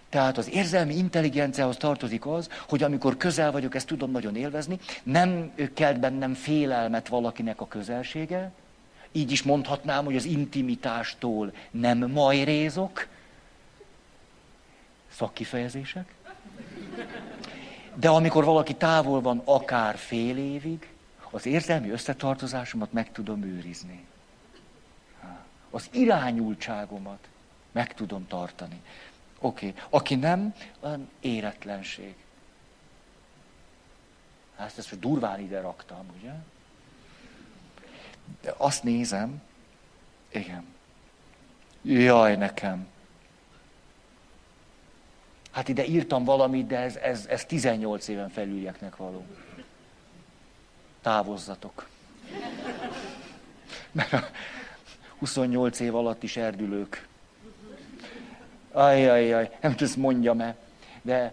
Tehát az érzelmi intelligenciához tartozik az, hogy amikor közel vagyok, ezt tudom nagyon élvezni, nem kelt bennem félelmet valakinek a közelsége, így is mondhatnám, hogy az intimitástól nem majrézok, szakkifejezések, de amikor valaki távol van, akár fél évig, az érzelmi összetartozásomat meg tudom őrizni. Az irányultságomat meg tudom tartani. Oké. Aki nem, olyan éretlenség. Hát ezt durván ide raktam, ugye? De azt nézem, igen. Jaj, nekem. Hát ide írtam valamit, de ez 18 éven felülieknek való. Távozzatok. Mert 28 év alatt is erdülők. Ajjajjaj, nem tudom, ezt mondjam-e, de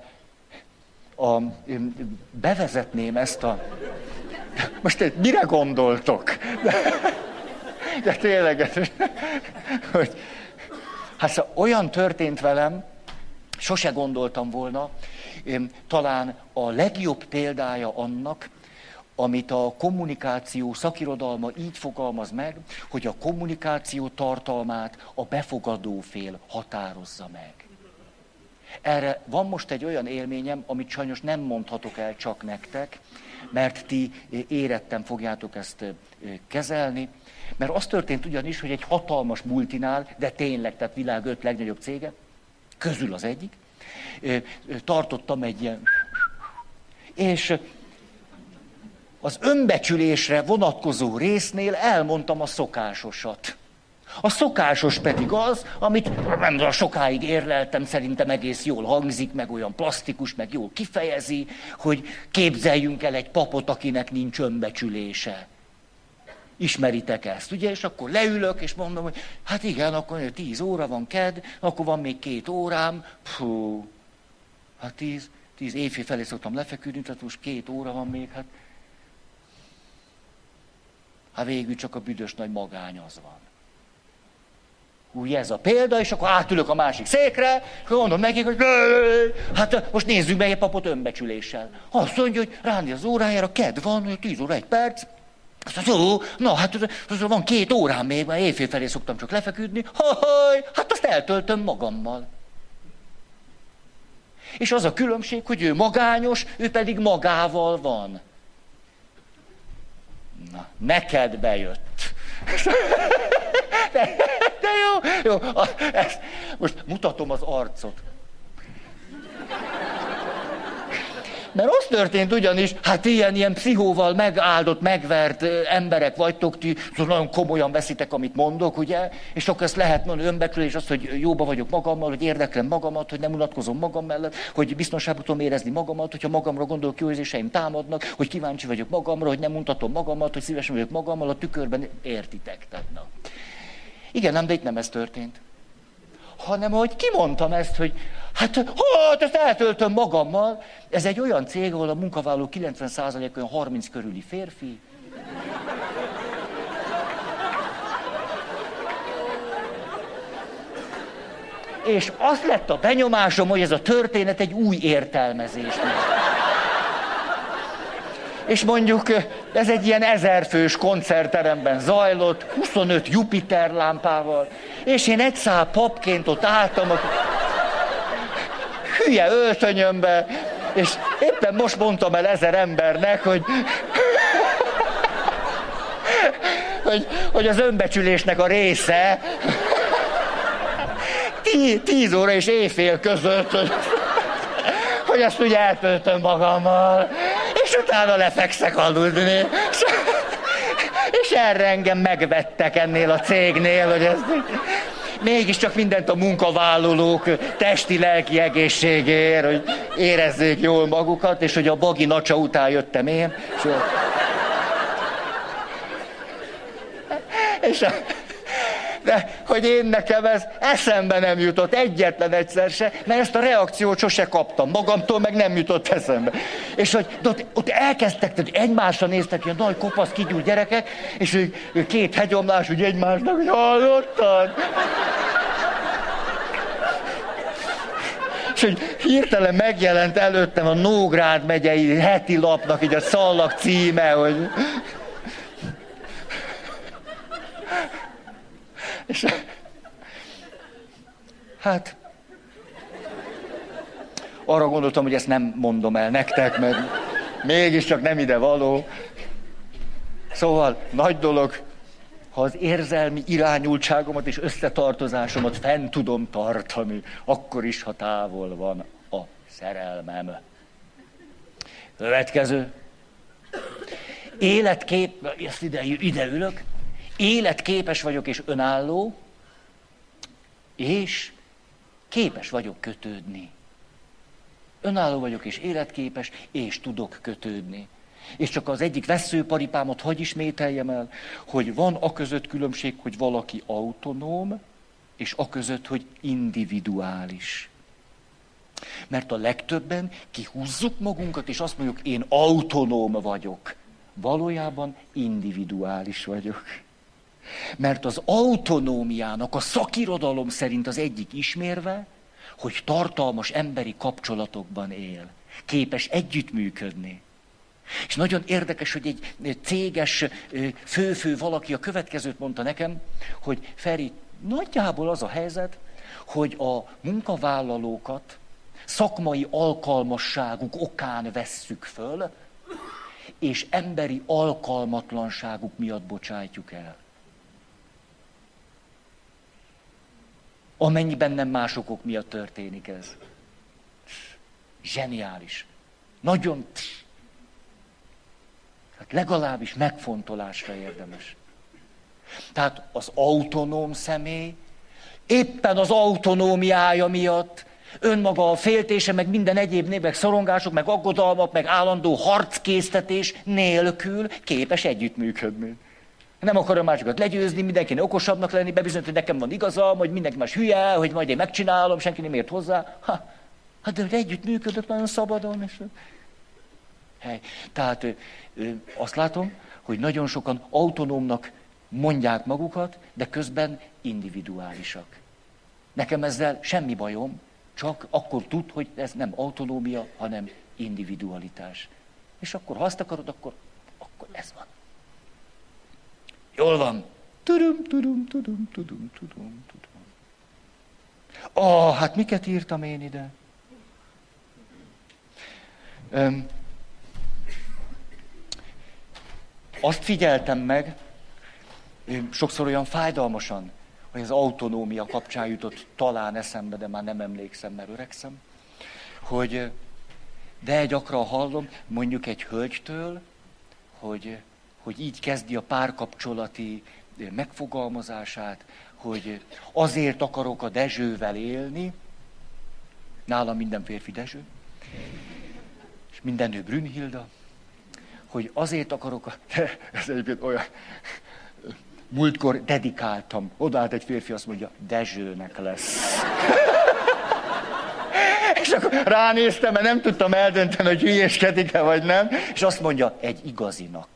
bevezetném ezt a... Most mire gondoltok? De tényleg, hogy... Hát szóval olyan történt velem, sose gondoltam volna, talán a legjobb példája annak, amit a kommunikáció szakirodalma így fogalmaz meg, hogy a kommunikáció tartalmát a befogadó fél határozza meg. Erre van most egy olyan élményem, amit sajnos nem mondhatok el csak nektek, mert ti éretten fogjátok ezt kezelni, mert az történt ugyanis, hogy egy hatalmas multinál, de tényleg, tehát világ 5 legnagyobb cége, közül az egyik, tartottam egy ilyen... És az önbecsülésre vonatkozó résznél elmondtam a szokásosat. A szokásos pedig az, amit nem sokáig érleltem, szerintem egész jól hangzik, meg olyan plastikus, meg jól kifejezi, hogy képzeljünk el egy papot, akinek nincs önbecsülése. Ismeritek ezt, ugye? És akkor leülök, és mondom, hogy hát igen, akkor 10 óra van kedd, akkor van még 2 órám. Fú, hát 10 éjfél felé szoktam lefeküdni, tehát most 2 óra van még, hát végül csak a büdös nagy magány az van. Úgy ez a példa, és akkor átülök a másik székre, és mondom nekik, hogy hát most nézzük meg egy papot önbecsüléssel. Azt mondja, hogy ránéz az órájára, kedd van, 10 óra 1 perc. Azt mondja, jó, na hát van 2 órám még, mert éjfél felé szoktam csak lefeküdni. Hát azt eltöltöm magammal. És az a különbség, hogy ő magányos, ő pedig magával van. Na, neked bejött. De jó. Most mutatom az arcot. Mert az történt ugyanis, hát ilyen pszichóval megáldott, megvert emberek vagytok, ti nagyon komolyan veszitek, amit mondok, ugye? És akkor ezt lehet mondani, önbecsülés, az, hogy jóba vagyok magammal, hogy érdeklem magamat, hogy nem unatkozom magam mellett, hogy biztonságban tudom érezni magamat, hogyha magamra gondolok, jó érzéseim támadnak, hogy kíváncsi vagyok magamra, hogy nem mutatom magamat, hogy szívesen vagyok magammal, a tükörben értitek. Tehát, na. Igen, nem, de itt nem ez történt. Hanem, hogy kimondtam ezt, hogy hát ezt eltöltöm magammal. Ez egy olyan cég, ahol a munkavállalók 90% olyan 30 körüli férfi. És az lett a benyomásom, hogy ez a történet egy új értelmezés. És mondjuk ez egy ilyen 1000 fős koncertteremben zajlott, 25 Jupiter lámpával, és én egy szál papként ott álltam a hülye öltönyömbe, és éppen most mondtam el 1000 embernek, hogy az önbecsülésnek a része 10 óra és éjfél között, hogy ezt ugye eltöltöm magammal, és utána lefekszek aludni. És erre engem megvettek ennél a cégnél, hogy ez mégiscsak mindent a munkavállalók testi-lelki egészségért, hogy érezzék jól magukat, és hogy a bagi nacsa után jöttem én. De hogy én nekem ez eszembe nem jutott egyetlen egyszer se, mert ezt a reakciót sose kaptam magamtól, meg nem jutott eszembe. És hogy ott elkezdtek, tehát egymásra néztek, ilyen nagy kopasz kigyújt gyerekek, és ő 2 hegyomlás, úgy egymásnak, hogy hallottad? És hogy hirtelen megjelent előttem a Nógrád megyei heti lapnak így a szallag címe, hogy... És... Hát... Arra gondoltam, hogy ezt nem mondom el nektek, mert mégiscsak nem ide való. Szóval nagy dolog, ha az érzelmi irányultságomat és összetartozásomat fenn tudom tartani, akkor is, ha távol van a szerelmem. Következő. Ezt ide ülök. Életképes vagyok és önálló, és képes vagyok kötődni. Önálló vagyok és életképes, és tudok kötődni. És csak az egyik vesszőparipámat hadd ismételjem el, hogy van aközött különbség, hogy valaki autonóm, és aközött, hogy individuális. Mert a legtöbben kihúzzuk magunkat, és azt mondjuk, én autonóm vagyok. Valójában individuális vagyok. Mert az autonómiának a szakirodalom szerint az egyik ismérve, hogy tartalmas emberi kapcsolatokban él. Képes együttműködni. És nagyon érdekes, hogy egy céges fő valaki a következőt mondta nekem, hogy Feri, nagyjából az a helyzet, hogy a munkavállalókat szakmai alkalmasságuk okán vesszük föl, és emberi alkalmatlanságuk miatt bocsájtjuk el. Amennyiben nem más okok miatt történik ez. Zseniális. Nagyon... Hát legalábbis megfontolásra érdemes. Tehát az autonóm személy éppen az autonómiája miatt önmaga a féltése, meg minden egyéb meg szorongások, meg aggodalmak, meg állandó harckésztetés nélkül képes együttműködni. Nem akar a másikat legyőzni, mindenkinek okosabbnak lenni, bebizonyítani, hogy nekem van igazam, hogy mindenki más hülye, hogy majd én megcsinálom, senki nem ért hozzá. Hát de hogy együttműködött nagyon szabadon. És... Tehát azt látom, hogy nagyon sokan autonómnak mondják magukat, de közben individuálisak. Nekem ezzel semmi bajom, csak akkor tud, hogy ez nem autonómia, hanem individualitás. És akkor, ha azt akarod, akkor ez van. Jól van. Hát miket írtam én ide? Azt figyeltem meg, sokszor olyan fájdalmasan, hogy az autonómia kapcsán jutott talán eszembe, de már nem emlékszem, mert öregszem, de gyakran hallom mondjuk egy hölgytől, hogy így kezdi a párkapcsolati megfogalmazását, hogy azért akarok a Dezsővel élni, nálam minden férfi Dezső, és minden nő Brünnhilda, hogy azért akarok, ez egyébként olyan, múltkor dedikáltam, odaállt egy férfi, azt mondja, Dezsőnek lesz. És akkor ránéztem, mert nem tudtam eldönteni, hogy hülyéskedik-e vagy nem, és azt mondja, egy igazinak.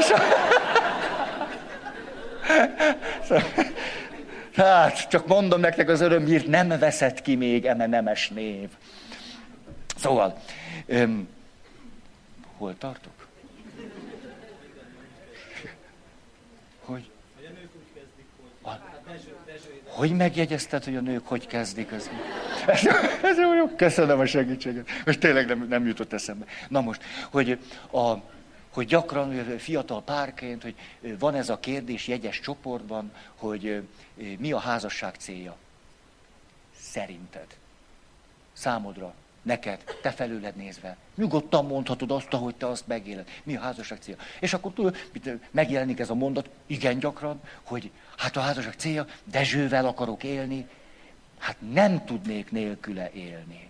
Hát, csak mondom nektek az örömhírt, nem veszett ki még eme nemes név. Szóval, hol tartok? Hogy megjegyezted, hogy a nők hogy kezdik? Ez jó, köszönöm a segítséget. Most tényleg nem jutott eszembe. Na most, hogy gyakran fiatal párként, hogy van ez a kérdés jegyes csoportban, hogy mi a házasság célja? Szerinted. Számodra, neked, te felőled nézve. Nyugodtan mondhatod azt, ahogy te azt megéled. Mi a házasság célja? És akkor megjelenik ez a mondat, igen gyakran, hogy hát a házasság célja, Dezsővel akarok élni, hát nem tudnék nélküle élni.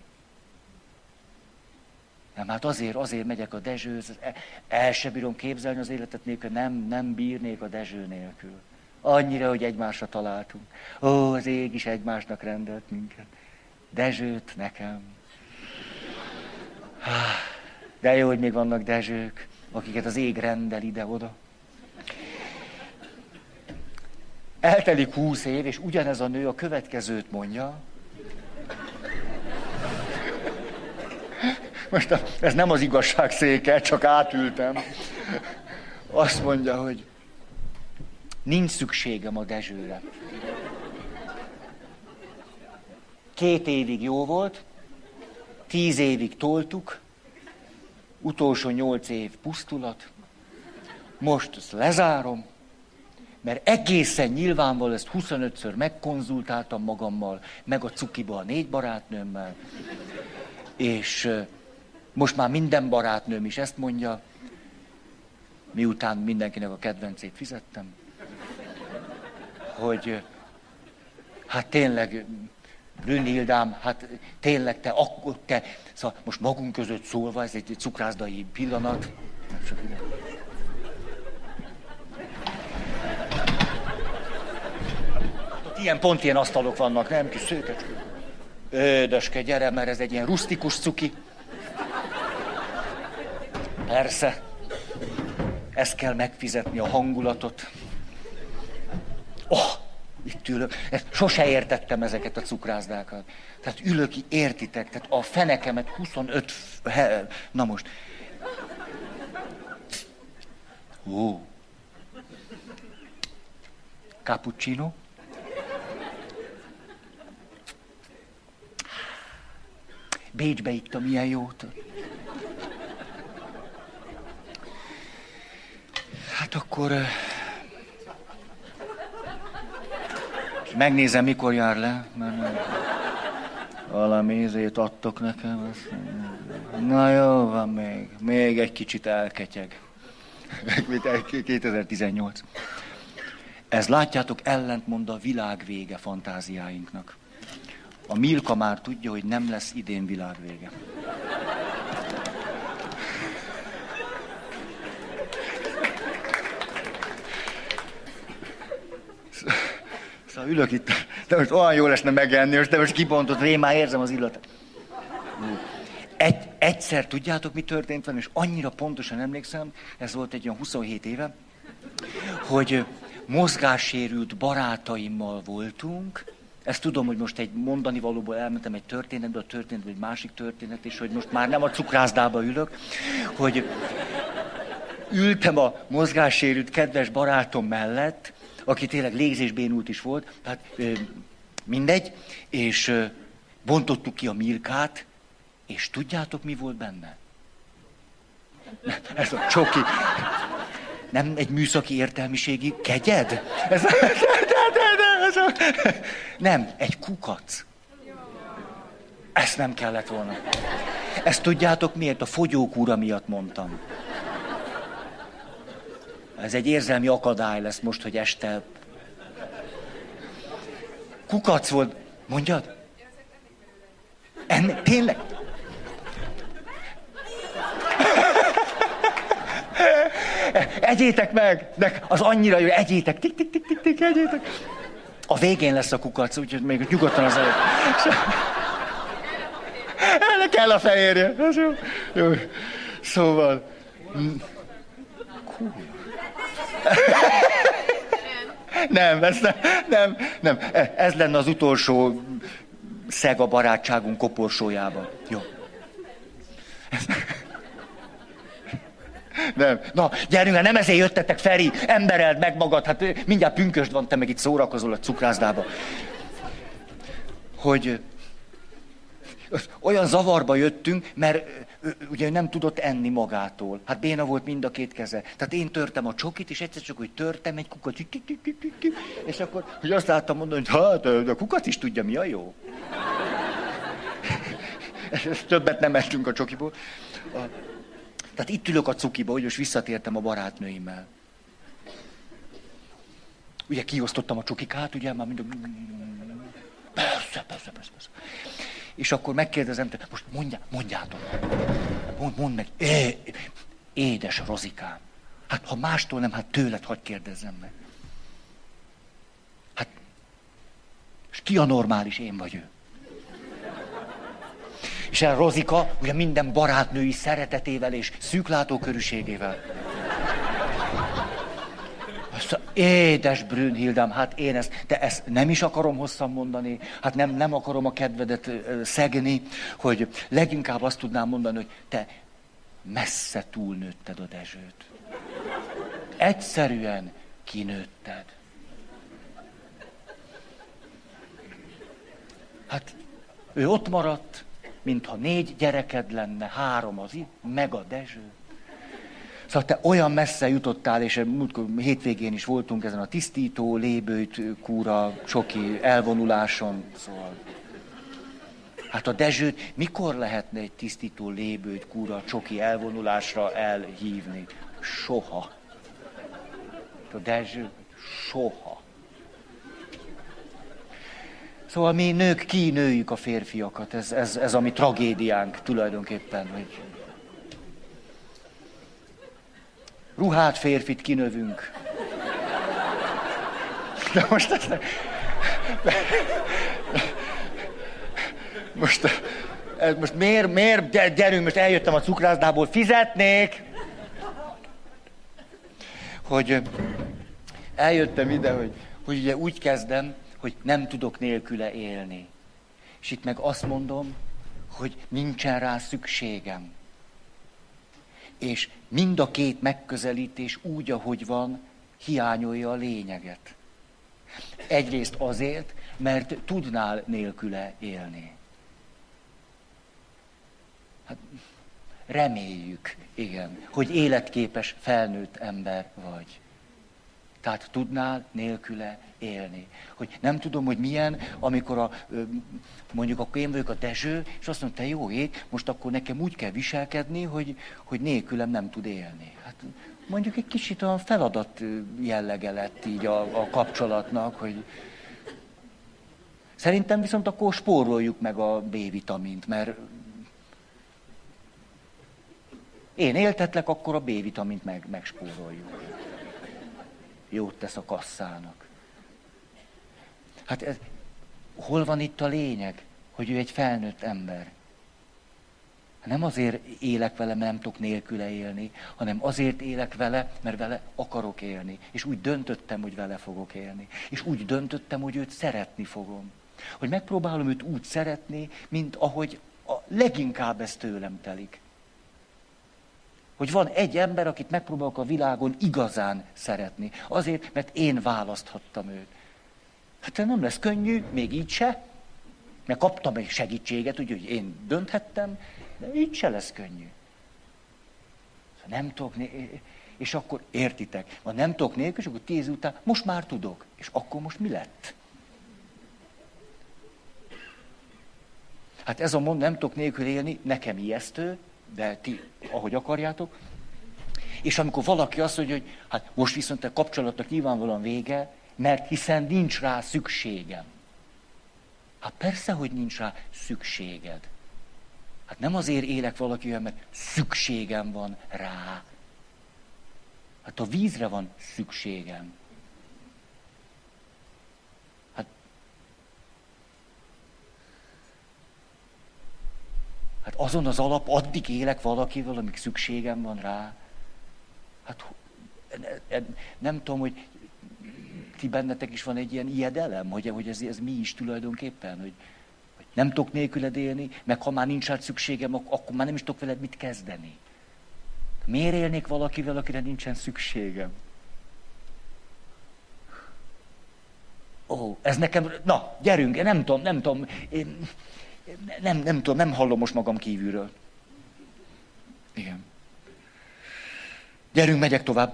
Nem, hát azért megyek a Dezsőhöz, el se bírom képzelni az életet nélkül, nem bírnék a Dezső nélkül. Annyira, hogy egymásra találtunk. Ó, az ég is egymásnak rendelt minket. Dezsőt nekem. De jó, hogy még vannak Dezsők, akiket az ég rendel ide-oda. Eltelik 20 év, és ugyanez a nő a következőt mondja. most ez nem az igazság széke, csak átültem. Azt mondja, hogy nincs szükségem a Dezsőre. 2 évig jó volt, 10 évig toltuk, utolsó 8 év pusztulat, most ezt lezárom, mert egészen nyilvánvaló, ezt 25-ször megkonzultáltam magammal, meg a cukiba a 4 barátnőmmel, és most már minden barátnőm is ezt mondja, miután mindenkinek a kedvencét fizettem, hogy hát tényleg, Brünnhildám, hát tényleg te, szóval most magunk között szólva, ez egy cukrászdai pillanat. Ott ilyen asztalok vannak, nem? Kis szőkecske. Édeske, gyere, mert ez egy ilyen rusztikus cuki. Persze, ezt kell megfizetni, a hangulatot. Itt ülök. Sose értettem ezeket a cukrászdákat. Tehát ülök, értitek, tehát a fenekemet 25... Na most. Cappuccino. Bécsbe ittam ilyen jót. Hát akkor... Megnézem, mikor jár le, mert valami ízét adtok nekem. Na jó, van még egy kicsit elketyeg. 2018. Ez, látjátok, ellentmond a világvége fantáziáinknak. A Milka már tudja, hogy nem lesz idén világvége. Szóval ülök itt, de most olyan jó lesne megenni, de most kibontott, én már érzem az illatát. Egyszer tudjátok, mi történt velem, és annyira pontosan emlékszem, ez volt egy olyan 27 éve, hogy mozgássérült barátaimmal voltunk. Ezt tudom, hogy most egy mondani valóból elmentem egy történetbe, a történetbe egy másik történet, és hogy most már nem a cukrászdába ülök, hogy ültem a mozgássérült kedves barátom mellett, aki tényleg légzésbénult is volt, tehát mindegy, és bontottuk ki a Milkát, és tudjátok, mi volt benne? Ez a csoki. Nem egy műszaki értelmiségi kegyed? Nem, egy kukac. Ezt nem kellett volna. Ezt tudjátok miért? A fogyókúra miatt mondtam. Ez egy érzelmi akadály lesz most, hogy este... Kukac volt. Mondjad? Tényleg? Egyétek meg! De az annyira jó, egyétek! Tik, egyétek! A végén lesz a kukac, úgyhogy még nyugodtan az előtt. Ennek kell a fehérje. Jó. Szóval... Nem, ez lenne az utolsó szeg a barátságunk koporsójában. Jó. Nem. Na, gyerünk, nem ezért jöttetek, Feri, embereld meg magad, hát mindjárt pünkösd van, te meg itt szórakozol a cukrászdába. Hogy olyan zavarba jöttünk, mert ugye nem tudott enni magától. Hát béna volt mind a 2 keze. Tehát én törtem a csokit, és egyszer csak, hogy törtem egy kukat, és akkor, hogy azt láttam mondani, hogy hát, a kukat is tudja, mi a jó. Többet nem ettünk a csokiból. Tehát itt ülök a cukiba, hogy most visszatértem a barátnőimmel. Ugye kiosztottam a csokikát, ugye már mind a... Persze. És akkor megkérdezem, most mondjátok. Mondd meg. Édes Rozikám. Hát ha mástól nem, hát tőled hadd kérdezzem meg. Hát, és ki a normális, én vagy ő? És el Rozika, ugye minden barátnői szeretetével és szűklátókörűségével. Édes Brünnhildám, hát én ezt nem is akarom hosszan mondani, hát nem akarom a kedvedet szegni, hogy leginkább azt tudnám mondani, hogy te messze túlnőtted a Dezsőt. Egyszerűen kinőtted. Hát ő ott maradt, mintha 4 gyereked lenne, 3 az itt, meg a Dezső. Szóval te olyan messze jutottál, és hétvégén is voltunk ezen a tisztító, lébőjt, kúra, csoki elvonuláson, szóval. Hát a Dezsőt mikor lehetne egy tisztító, lébőjt, kúra, csoki elvonulásra elhívni? Soha. A Dezső soha. Szóval mi nők kinőjük a férfiakat, ez a mi tragédiánk tulajdonképpen, hogy ruhát férfit kinövünk. De most most miért gyerünk, most eljöttem a cukrászdából, fizetnék! Hogy eljöttem ide, hogy ugye úgy kezdem, hogy nem tudok nélküle élni. És itt meg azt mondom, hogy nincsen rá szükségem. És mind a két megközelítés úgy, ahogy van, hiányolja a lényeget. Egyrészt azért, mert tudnál nélküle élni. Hát, reméljük, igen, hogy életképes felnőtt ember vagy. Tehát tudnál nélküle élni. Hogy nem tudom, hogy milyen, amikor mondjuk akkor én vagyok a Dezső, és azt mondom, te jó ég, most akkor nekem úgy kell viselkedni, hogy nélkülem nem tud élni. Hát mondjuk egy kicsit olyan feladat jellege lett így a kapcsolatnak, hogy szerintem viszont akkor spóroljuk meg a B-vitamint, mert én éltetlek, akkor a B-vitamint megspóroljuk. Jót tesz a kasszának. Hát hol van itt a lényeg, hogy ő egy felnőtt ember? Nem azért élek vele, mert nem tudok nélküle élni, hanem azért élek vele, mert vele akarok élni. És úgy döntöttem, hogy vele fogok élni. És úgy döntöttem, hogy őt szeretni fogom. Hogy megpróbálom őt úgy szeretni, mint ahogy a leginkább ez tőlem telik. Hogy van egy ember, akit megpróbálok a világon igazán szeretni. Azért, mert én választhattam őt. Hát nem lesz könnyű, még így se, mert kaptam egy segítséget, úgyhogy én dönthettem, de így se lesz könnyű. Nem tudok, és akkor értitek, ha nem tudok nélkül, és akkor 10 után, most már tudok. És akkor most mi lett? Hát ez a nem tudok nélkül élni, nekem ijesztő, de ti, ahogy akarjátok. És amikor valaki azt mondja, hogy hát most viszont a kapcsolatnak nyilvánvalóan vége, mert hiszen nincs rá szükségem. Hát persze, hogy nincs rá szükséged. Hát nem azért élek valakivel, mert szükségem van rá. Hát a vízre van szükségem. Hát azon az alap, addig élek valakivel, amíg szükségem van rá. Hát nem tudom, hogy ti bennetek is van egy ilyen ijedelem, hogy ez mi is tulajdonképpen, hogy nem tudok nélküled élni, meg ha már nincs rá szükségem, akkor már nem is tudok veled mit kezdeni. Miért élnék valakivel, akire nincsen szükségem? Ó, ez nekem, na, gyerünk, nem tudom, nem tudom, nem hallom most magam kívülről. Igen. Gyerünk, megyek tovább.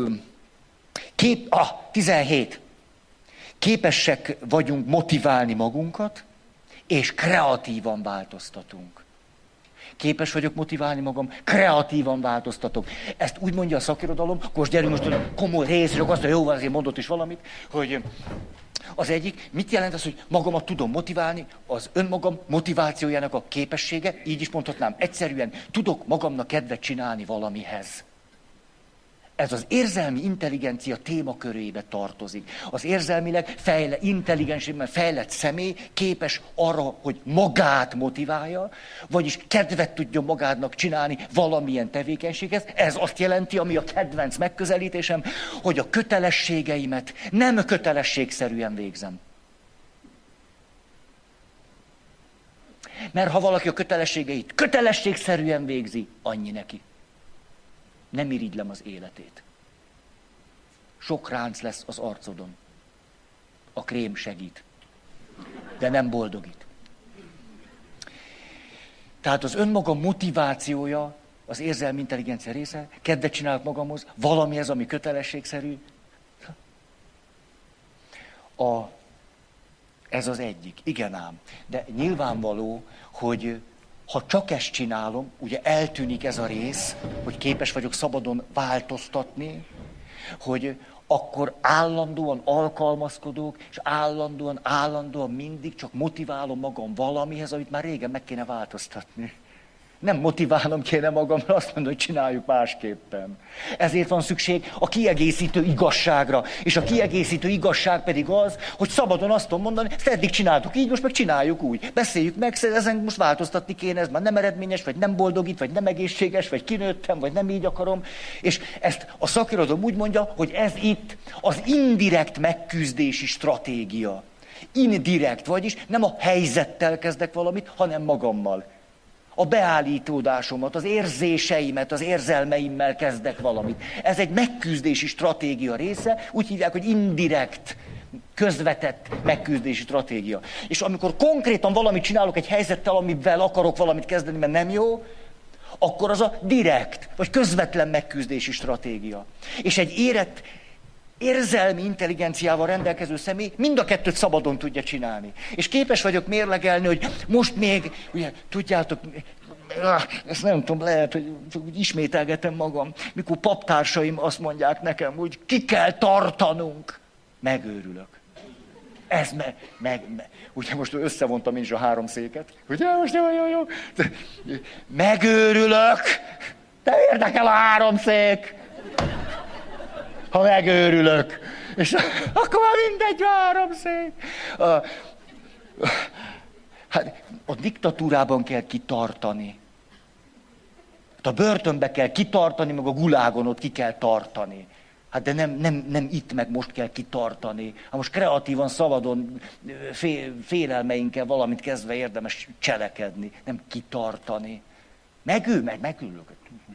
17. Képesek vagyunk motiválni magunkat, és kreatívan változtatunk. Képes vagyok motiválni magam, kreatívan változtatok. Ezt úgy mondja a szakirodalom, akkor most gyerünk most a komoly rész, és akkor azt, jó, azért mondott is valamit, hogy az egyik, mit jelent az, hogy magamat tudom motiválni, az önmagam motivációjának a képessége, így is mondhatnám, egyszerűen tudok magamnak kedvet csinálni valamihez. Ez az érzelmi intelligencia témakörébe tartozik. Az érzelmileg intelligensében fejlett személy képes arra, hogy magát motiválja, vagyis kedvet tudjon magának csinálni valamilyen tevékenységhez. Ez azt jelenti, ami a kedvenc megközelítésem, hogy a kötelességeimet nem kötelességszerűen végzem. Mert ha valaki a kötelességeit kötelességszerűen végzi, annyi neki. Nem irigylem az életét. Sok ránc lesz az arcodon. A krém segít, de nem boldogít. Tehát az önmaga motivációja, az érzelmi intelligencia része, kedvet csinálok magamhoz, valamihez, ami kötelességszerű. Ez az egyik. Igen ám. De nyilvánvaló, hogy ha csak ezt csinálom, ugye eltűnik ez a rész, hogy képes vagyok szabadon változtatni, hogy akkor állandóan alkalmazkodok, és állandóan mindig csak motiválom magam valamihez, amit már régen meg kéne változtatni. Nem motiválnom kéne magamra, azt mondom, hogy csináljuk másképpen. Ezért van szükség a kiegészítő igazságra. És a kiegészítő igazság pedig az, hogy szabadon azt tudom mondani, ezt eddig csináltuk így, most meg csináljuk úgy. Beszéljük meg, ezen most változtatni kéne, ez már nem eredményes, vagy nem boldogít, vagy nem egészséges, vagy kinőttem, vagy nem így akarom. És ezt a szakirodalom úgy mondja, hogy ez itt az indirekt megküzdési stratégia. Indirekt, vagyis nem a helyzettel kezdek valamit, hanem magammal. A beállítódásomat, az érzéseimet, az érzelmeimmel kezdek valamit. Ez egy megküzdési stratégia része, úgy hívják, hogy indirekt, közvetett megküzdési stratégia. És amikor konkrétan valamit csinálok egy helyzettel, amivel akarok valamit kezdeni, mert nem jó, akkor az a direkt, vagy közvetlen megküzdési stratégia. És egy érett, érzelmi intelligenciával rendelkező személy mind a kettőt szabadon tudja csinálni. És képes vagyok mérlegelni, hogy most még, ugye, tudjátok, ezt nem tudom, lehet, hogy ismételgetem magam, mikor paptársaim azt mondják nekem, hogy ki kell tartanunk. Megőrülök. Ugye most összevontam én is a 3 széket. Ugye most jó. Megőrülök. De érdekel a 3 szék. Ha megőrülök. És akkor már mindegy, 3 szék. Hát a diktatúrában kell kitartani. A börtönbe kell kitartani, meg a gulágon ott ki kell tartani. Hát de nem itt meg most kell kitartani. Hát most kreatívan, szabadon, félelmeinkkel valamit kezdve érdemes cselekedni. Nem kitartani. Megülök.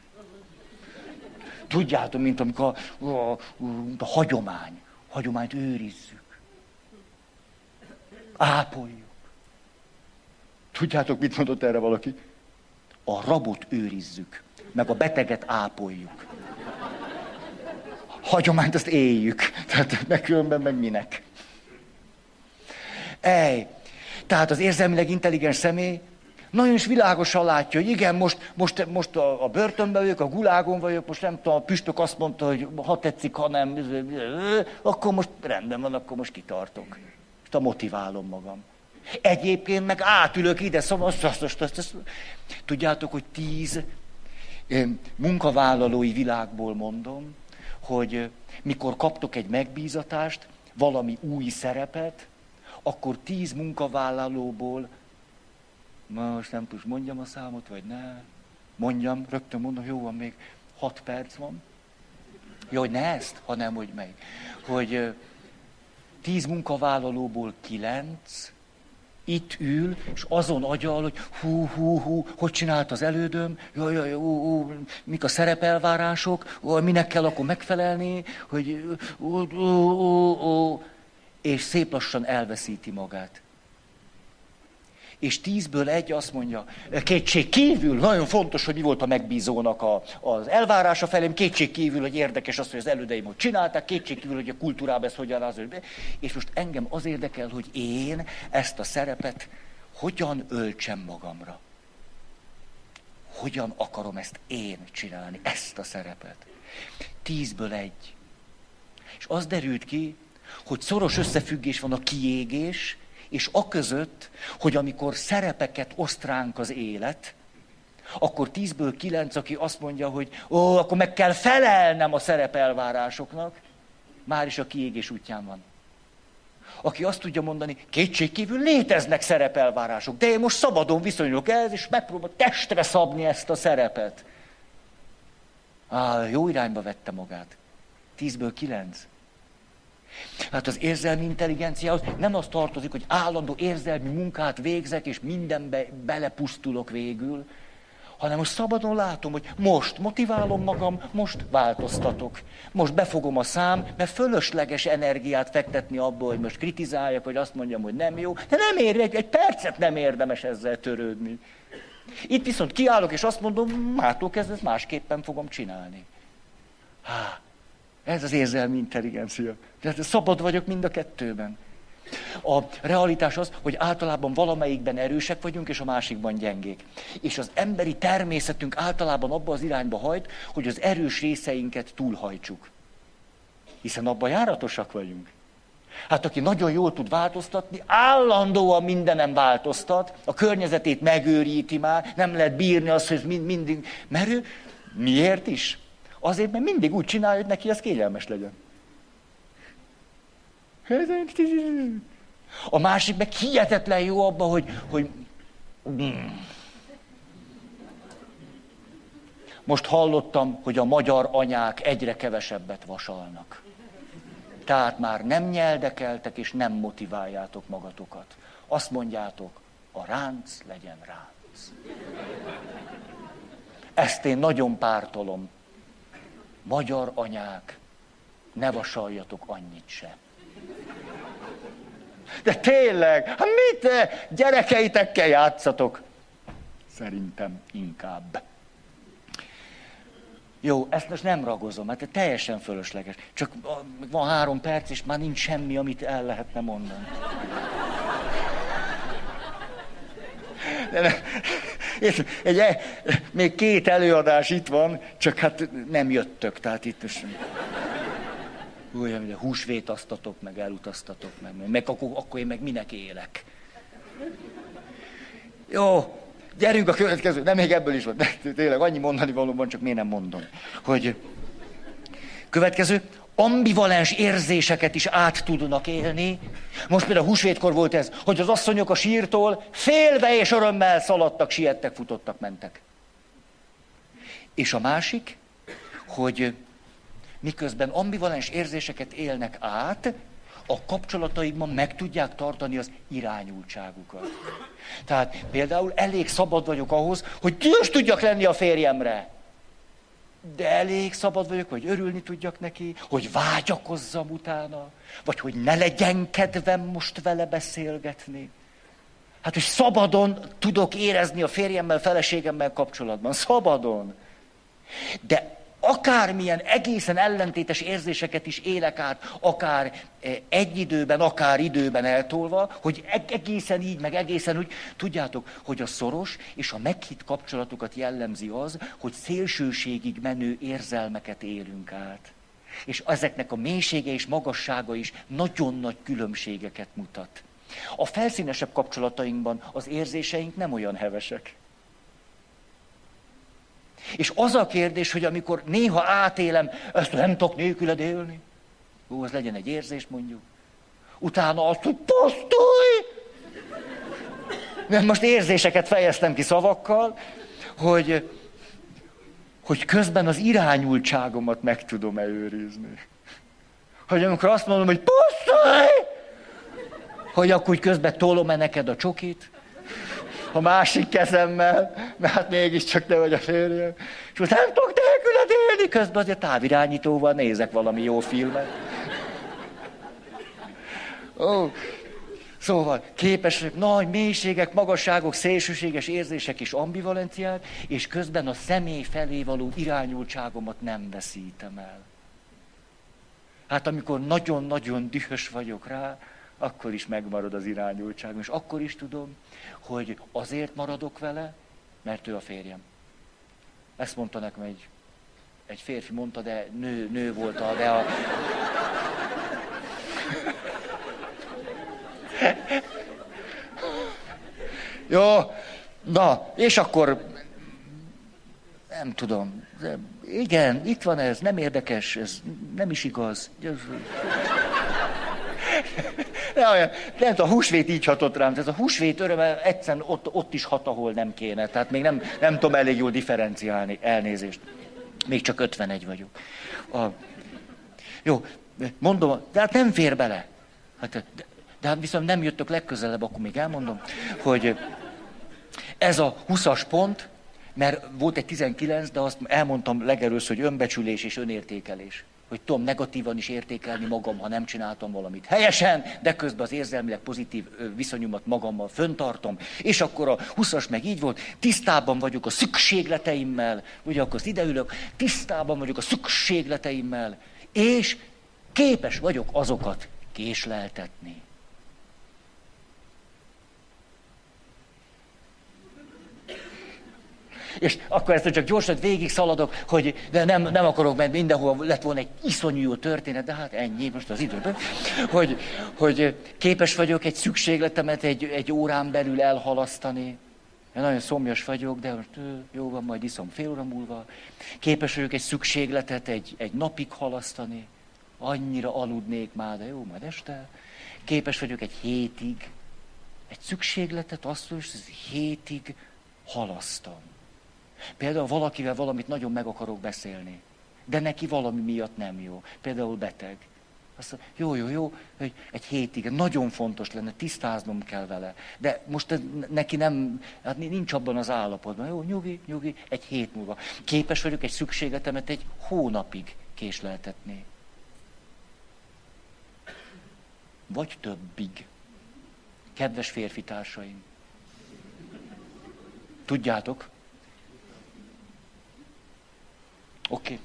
Tudjátok, mint amikor a hagyományt őrizzük. Ápoljuk. Tudjátok, mit mondott erre valaki? A rabot őrizzük, meg a beteget ápoljuk. Hagyományt azt éljük. Tehát megkülönben meg minek. Tehát az érzelmileg intelligens személy nagyon is világosan látja, hogy igen, most a börtönben vagyok, a gulágon vagyok, most nem tudom, a püspök azt mondta, hogy ha tetszik, ha nem, akkor most rendben van, akkor most kitartok. Most motiválom magam. Egyébként meg átülök ide, szóval tudjátok, hogy 10 munkavállalói világból mondom, hogy mikor kaptok egy megbízatást, valami új szerepet, akkor 10 munkavállalóból, most nem tudom, mondjam a számot, vagy ne, rögtön mondom, jó van, még 6 perc van. Jó, hogy ne ezt, hanem hogy melyik. Hogy 10 munkavállalóból 9 itt ül, és azon agyal, hogy hogy csinált az elődöm, mik a szerepelvárások, minek kell akkor megfelelni, hogy és szép lassan elveszíti magát. És 10-ből 1 azt mondja, kétség kívül, nagyon fontos, hogy mi volt a megbízónak az elvárása felém, kétség kívül, hogy érdekes az, hogy az elődeim hogy csinálták, kétség kívül, hogy a kultúrában ez hogyan az, és most engem az érdekel, hogy én ezt a szerepet hogyan öltsem magamra. Hogyan akarom ezt én csinálni, ezt a szerepet. 10-ből 1. És az derült ki, hogy szoros összefüggés van a kiégés, és aközött, hogy amikor szerepeket oszt ránk az élet, Akkor 10-ből 9, aki azt mondja, hogy akkor meg kell felelnem a szerepelvárásoknak, már is a kiégés útján van. Aki azt tudja mondani, kétségkívül léteznek szerepelvárások, de én most szabadon viszonyulok ehhez, és megpróbálom testre szabni ezt a szerepet. Jó irányba vette magát. 10-ből 9. Hát az érzelmi intelligenciához nem az tartozik, hogy állandó érzelmi munkát végzek, és mindenbe belepusztulok végül, hanem most szabadon látom, hogy most motiválom magam, most változtatok. Most befogom a szám, mert fölösleges energiát fektetni abba, hogy most kritizáljak, vagy azt mondjam, hogy nem jó. De nem érdemes, egy percet nem érdemes ezzel törődni. Itt viszont kiállok, és azt mondom, mától kezdve ezt másképpen fogom csinálni. Ez az érzelmi intelligencia. Tehát szabad vagyok mind a kettőben. A realitás az, hogy általában valamelyikben erősek vagyunk, és a másikban gyengék. És az emberi természetünk általában abba az irányba hajt, hogy az erős részeinket túlhajtsuk. Hiszen abban járatosak vagyunk. Hát aki nagyon jól tud változtatni, állandóan mindenem változtat, a környezetét megőríti már, nem lehet bírni azt, hogy mindig merő. Miért is? Azért, mert mindig úgy csinálja, hogy neki ez kényelmes legyen. A másik meg hihetetlen jó abban, hogy most hallottam, hogy a magyar anyák egyre kevesebbet vasalnak. Tehát már nem nyeldekeltek és nem motiváljátok magatokat. Azt mondjátok, a ránc legyen ránc. Ezt én nagyon pártolom. Magyar anyák, ne vasaljatok annyit se. De tényleg, mit gyerekeitekkel játszatok? Szerintem inkább. Jó, ezt most nem ragozom, hát teljesen fölösleges. Csak van 3 perc, és már nincs semmi, amit el lehetne mondani. Még 2 előadás itt van, csak hát nem jöttök, tehát itt is... Úgy, húsvétaztatok, meg elutaztatok, meg akkor én meg minek élek. Jó, gyerünk a következő, nem még ebből is van, de tényleg annyi mondani valóban, csak miért nem mondom. Hogy következő, ambivalens érzéseket is át tudnak élni. Most például húsvétkor volt ez, hogy az asszonyok a sírtól félve és örömmel szaladtak, siettek, futottak, mentek. És a másik, hogy miközben ambivalens érzéseket élnek át, a kapcsolataikban meg tudják tartani az irányultságukat. Tehát például elég szabad vagyok ahhoz, hogy dühös tudjak lenni a férjemre. De elég szabad vagyok, hogy örülni tudjak neki, hogy vágyakozzam utána, vagy hogy ne legyen kedvem most vele beszélgetni. Hát, hogy szabadon tudok érezni a férjemmel, feleségemmel kapcsolatban. Szabadon. De akármilyen egészen ellentétes érzéseket is élek át, akár egy időben, akár időben eltolva, hogy egészen így, meg egészen úgy, tudjátok, hogy a szoros és a meghitt kapcsolatokat jellemzi az, hogy szélsőségig menő érzelmeket élünk át. És ezeknek a mélysége és magassága is nagyon nagy különbségeket mutat. A felszínesebb kapcsolatainkban az érzéseink nem olyan hevesek. És az a kérdés, hogy amikor néha átélem, ezt nem tudok nélküled élni. Az legyen egy érzés mondjuk. Utána azt, hogy posztulj! Nem, most érzéseket fejeztem ki szavakkal, hogy közben az irányultságomat meg tudom őrizni. Hogy amikor azt mondom, hogy posztulj! Hogy akkor úgy közben tolom-e neked a csokit? A másik kezemmel, mert hát mégiscsak te vagy a férjem. És most nem tudok nélküled élni, közben azért távirányítóval nézek valami jó filmet. Szóval képesek nagy mélységek, magasságok, szélsőséges érzések és ambivalenciák, és közben a személy felé való irányultságomat nem veszítem el. Hát amikor nagyon-nagyon dühös vagyok rá, akkor is megmarad az irányultságom, és akkor is tudom, hogy azért maradok vele, mert ő a férjem. Ezt mondta nekem egy férfi, mondta, de nő volt de a... Jó, na, és akkor nem tudom. De igen, itt van ez, nem érdekes, ez nem is igaz. Nem, a húsvét így hatott rám. Ez a húsvét öröme egyszerűen ott is hat, ahol nem kéne. Tehát még nem tudom elég jól differenciálni. Elnézést. Még csak 51 vagyok. Jó, mondom, de hát nem fér bele. De hát viszont nem jöttök legközelebb, akkor még elmondom, hogy ez a 20-as pont, mert volt egy 19, de azt elmondtam legelőször, hogy önbecsülés és önértékelés. Hogy tudom negatívan is értékelni magam, ha nem csináltam valamit helyesen, de közben az érzelmileg pozitív viszonyomat magammal föntartom. És akkor a 20-as meg így volt, tisztában vagyok a szükségleteimmel, ugye akkor ide ülök, tisztában vagyok a szükségleteimmel, és képes vagyok azokat késleltetni. És akkor ezt csak gyorsan végig szaladok, hogy de nem akarok, mert mindenhol lett volna egy iszonyú jó történet, de hát ennyi most az időben, hogy képes vagyok egy szükségletemet egy órán belül elhalasztani. Én nagyon szomjas vagyok, de most jó van, majd iszom fél óra múlva. Képes vagyok egy szükségletet egy napig halasztani. Annyira aludnék már, de jó, majd este. Képes vagyok egy hétig. Egy szükségletet azt mondja, hogy hétig halasztom. Például valakivel valamit nagyon meg akarok beszélni, de neki valami miatt nem jó. Például beteg. Azt mondja, jó, hogy egy hétig, nagyon fontos lenne, tisztáznom kell vele. De most neki nem, hát nincs abban az állapotban. Jó, nyugi, egy hét múlva. Képes vagyok egy szükségletemet egy hónapig késleltetni. Vagy többig. Kedves férfi társaim. Tudjátok? Oké.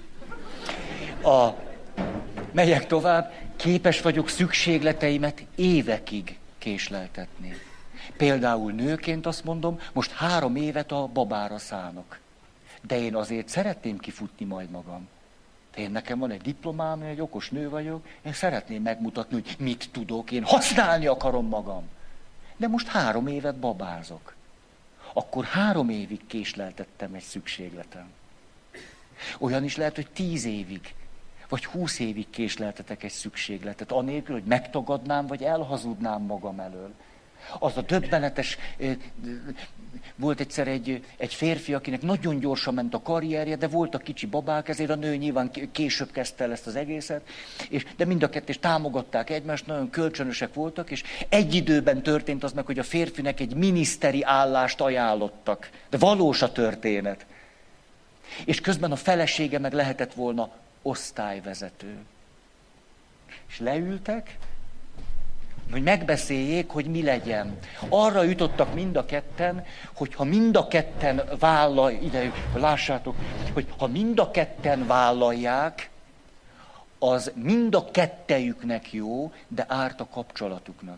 Megyek tovább, képes vagyok szükségleteimet évekig késleltetni. Például nőként azt mondom, most 3 évet a babára szánok. De én azért szeretném kifutni majd magam. Nekem van egy diplomám, én egy okos nő vagyok, én szeretném megmutatni, hogy mit tudok, én használni akarom magam. De most 3 évet babázok. Akkor 3 évig késleltettem egy szükségletem. Olyan is lehet, hogy 10 évig, vagy 20 évig késleltetek egy szükségletet, anélkül, hogy megtagadnám, vagy elhazudnám magam elől. Az a döbbenetes, volt egyszer egy férfi, akinek nagyon gyorsan ment a karrierje, de voltak kicsi babák, ezért a nő nyilván később kezdte el ezt az egészet, de mind a ketten támogatták egymást, nagyon kölcsönösek voltak, és egy időben történt az meg, hogy a férfinek egy miniszteri állást ajánlottak. De valós a történet. És közben a felesége meg lehetett volna osztályvezető. És leültek, hogy megbeszéljék, hogy mi legyen. Arra jutottak mind a ketten, hogy ha mind a ketten lássátok, hogy ha mind a ketten vállalják, az mind a kettejüknek jó, de árt a kapcsolatuknak.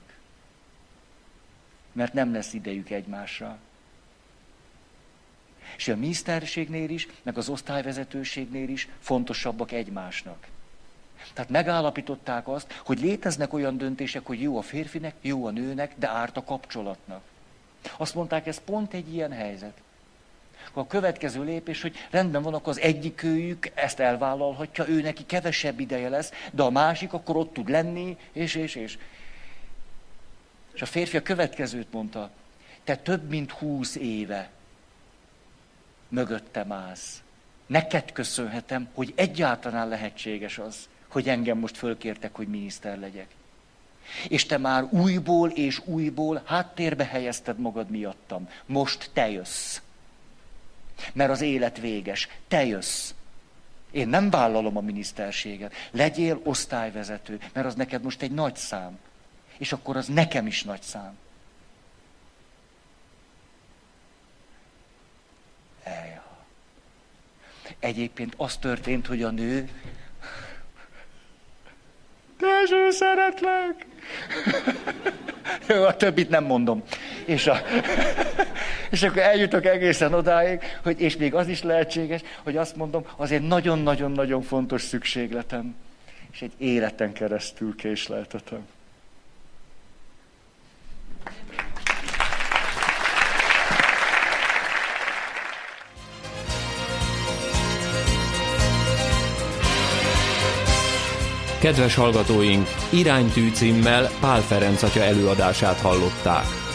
Mert nem lesz idejük egymásra. És a miniszterségnél is, meg az osztályvezetőségnél is fontosabbak egymásnak. Tehát megállapították azt, hogy léteznek olyan döntések, hogy jó a férfinek, jó a nőnek, de árt a kapcsolatnak. Azt mondták, ez pont egy ilyen helyzet. Akkor a következő lépés, hogy rendben van, akkor az egyikőjük ezt elvállalhatja, ő neki kevesebb ideje lesz, de a másik akkor ott tud lenni, és. És a férfi a következőt mondta, te több mint 20 éve mögöttem állsz. Neked köszönhetem, hogy egyáltalán lehetséges az, hogy engem most fölkértek, hogy miniszter legyek. És te már újból és újból háttérbe helyezted magad miattam. Most te jössz. Mert az élet véges. Te jössz. Én nem vállalom a miniszterséget. Legyél osztályvezető, mert az neked most egy nagy szám. És akkor az nekem is nagy szám. Egyébként az történt, hogy a nő Dezső, szeretlek! Jó, a többit nem mondom. És akkor eljutok egészen odáig, hogy, és még az is lehetséges, hogy azt mondom, azért nagyon-nagyon-nagyon fontos szükségletem, és egy életen keresztül késleltetem. Kedves hallgatóink, Iránytű címmel Pál Ferenc atya előadását hallották.